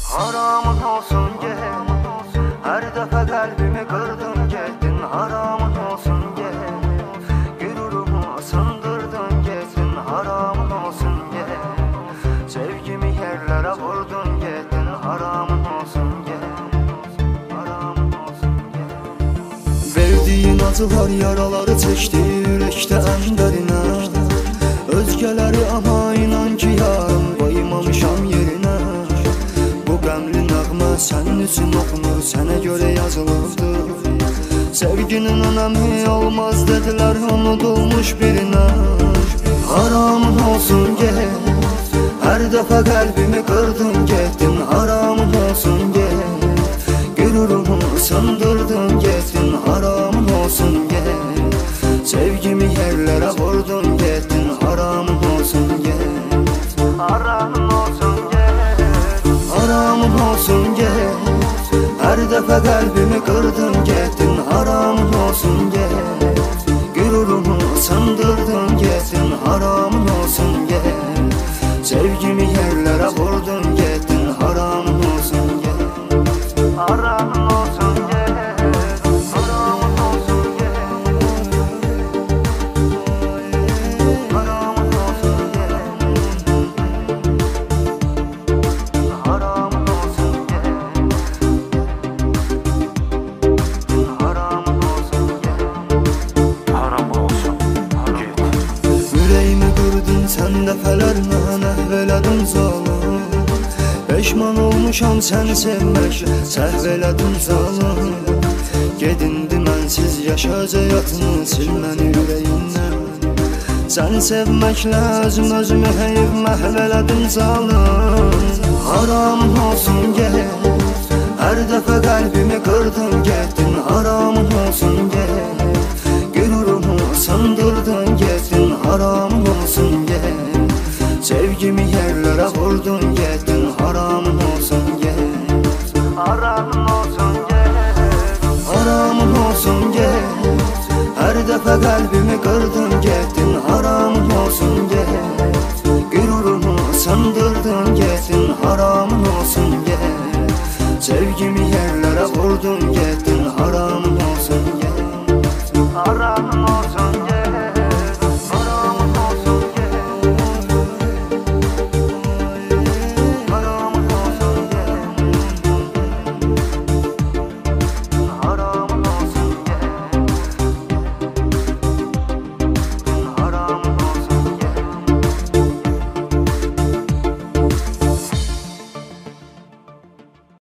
Haramın olsun gel, her defa kalbimi kırdın geldin. Haramın olsun gel, gururumu sındırdın geldin. Haramın olsun gel, sevgimi yerlere vurdun geldin. Haramın olsun gel, haramın olsun gel. Verdiğin acılar yaraları çekti yürekte en derine. Özgeleri ama inan ki yarım koymamışam yerine. Bu qəmli nəğmə sənin üçün oxunur, sənə görə yazılırdı. Sevginin önəmi olmaz dedilər, unudulmuş birinə. Haramın olsun gel, hər dəfə qəlbimi qırdın getdin. Haramın olsun gel, gururumu sındırdın getdin. Haramın olsun gel, sevgimi yerlərə vurdun getdin. Haramın olsun gel, Haramın olsun gel, haramın olsun gel, her defa kalbimi kırdın getdin. Haramın olsun gel, gururumu sındırdın getdin. Haramın olsun gel, sevgimi yerlere vurdun getdin. Haramın olsun gel, haramın olsun gel, haramın olsun gel, haramın olsun gel, haramın olsun gel, haramın olsun gel, haram olsun git. yüreğimi kırdın sen defelerle, nehveledin zalim. Peşman olmuşam seni sevməklə, səhv elədin zalim. Gedindi mənsiz yaşaca yatını, sil məni ürəyindən. Səni sevməklə özümü heyv məhv elədin zalim. Haramın olsun gel, hər dəfə qəlbimi qırdın getdin. Haramın olsun gel, gururumu sındırdın getdin. Haramın olsun gel, sevgimi yerlere vurdun getdin. Haramın olsun gel, Haramın olsun gel, haramın olsun gel, her defa kalbimi kırdın getdin. Haramın olsun gel, gururumu sındırdın getdin. Haramın olsun gel, sevgimi yerlere vurdun getdin.